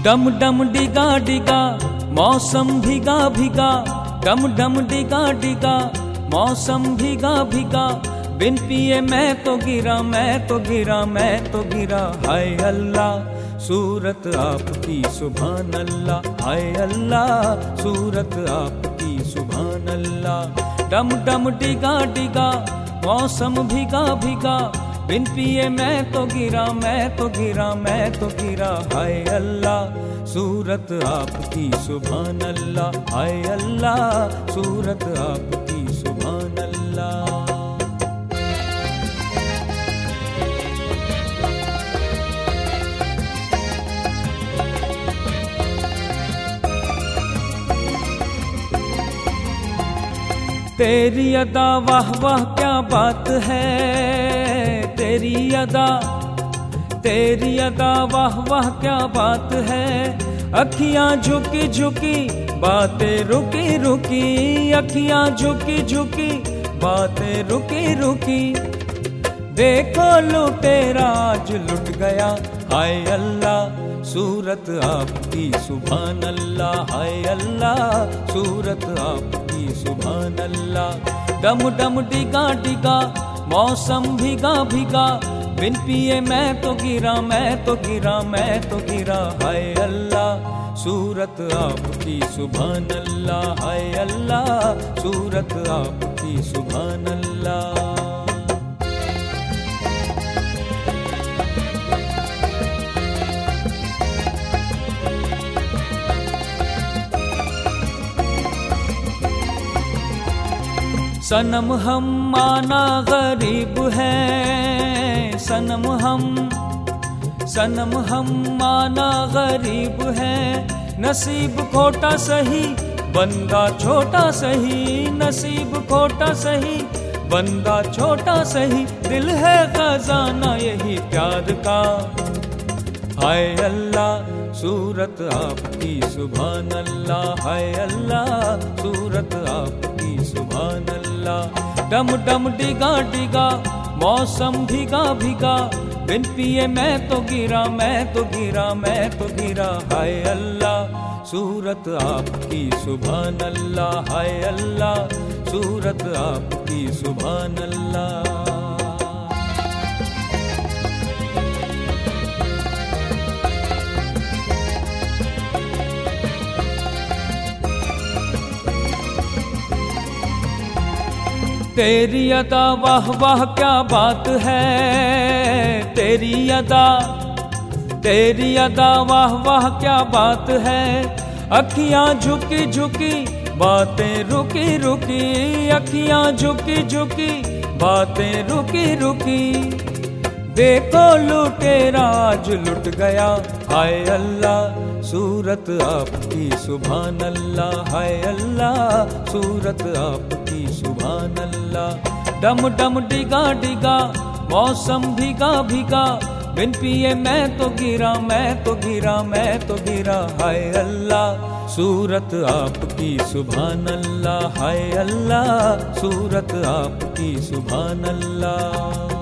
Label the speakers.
Speaker 1: डम डम डिगा डिगा मौसम भीगा भीगा, डम डम डिगा डिगा मौसम भीगा भीगा, बिन पिए मैं तो गिरा, मैं तो गिरा, मैं तो गिरा। हाय अल्लाह सूरत आपकी सुभान अल्लाह, हाय अल्लाह सूरत आपकी सुभान अल्लाह। डम डम डिगा डिगा मौसम भीगा भीगा, बिन पिए मैं तो गिरा, मैं तो गिरा, मैं तो गिरा। हाय अल्लाह सूरत आपकी सुभान अल्लाह, हाय अल्लाह सूरत आपकी सुभान अल्लाह। तेरी अदा वाह वाह क्या बात है, तेरी अदा, तेरी अदा वाह वाह क्या बात है। अखियां झुकी झुकी बातें रुकी रुकी, अखियां झुकी झुकी बातें रुकी रुकी। देखो लुटेरा आज लुट गया, हाय अल्लाह सूरत आपकी सुभान अल्लाह, हाय अल्लाह सूरत आपकी सुभान अल्लाह। डम डम डिगा डिगा मौसम भीगा भीगा, बिन पिए मैं तो गिरा, मैं तो गिरा, मैं तो गिरा। हाय अल्लाह सूरत आपकी सुभान अल्लाह, हाय अल्लाह सूरत आपकी सुभान अल्लाह। सनम हम माना गरीब हैं, सनम हम माना गरीब हैं। नसीब खोटा सही बंदा छोटा सही, नसीब खोटा सही बंदा छोटा सही। दिल है खजाना यही प्यार का, हाय अल्लाह सूरत आपकी सुभान अल्लाह, हाय अल्लाह सूरत आपकी सुभान अल्लाह। डम डम डिगा डिगा मौसम भीगा भीगा, बिन पिए मैं तो गिरा, मैं तो गिरा, मैं तो गिरा। हाय अल्लाह सूरत आपकी सुभान अल्लाह, हाय अल्लाह सूरत आपकी सुभान अल्लाह। तेरी अदा वाह वाह क्या बात है, तेरी अदा, तेरी अदा वाह वाह क्या बात है। अखियां झुकी झुकी बातें रुकी रुकी, अखियां झुकी झुकी बातें रुकी रुकी। देखो लुटेरा आज लुट गया, हाय अल्लाह सूरत आपकी सुभान अल्लाह, हाय अल्लाह सूरत आपकी सुभान अल्लाह। डम डम डिगा डिगा मौसम भीगा भीगा, बिन पिए मैं तो गिरा, मैं तो गिरा, मैं तो गिरा। हाय अल्लाह सूरत आपकी सुभान अल्लाह, हाय अल्लाह सूरत आपकी सुभान अल्लाह।